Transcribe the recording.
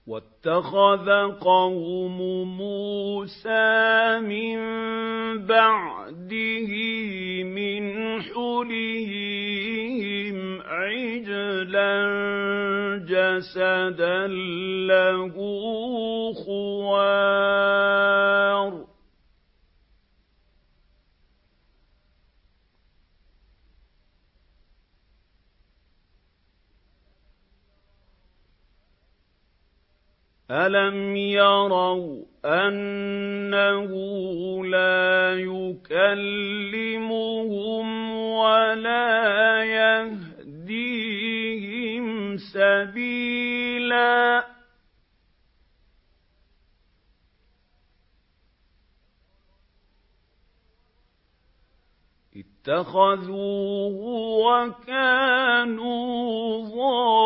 وَاتَّخَذَ قَوْمُ مُوسَىٰ مِن بَعْدِهِ مِنْ حُلِيِّهِمْ عِجْلًا جَسَدًا لَّهُ خُوَارٌ أَلَمْ يَرَوْا أَنَّهُ لَا يُكَلِّمُهُمْ وَلَا يَهْدِيهِمْ سَبِيلًا اتَّخَذُوهُ وَكَانُوا ظَالِمِينَ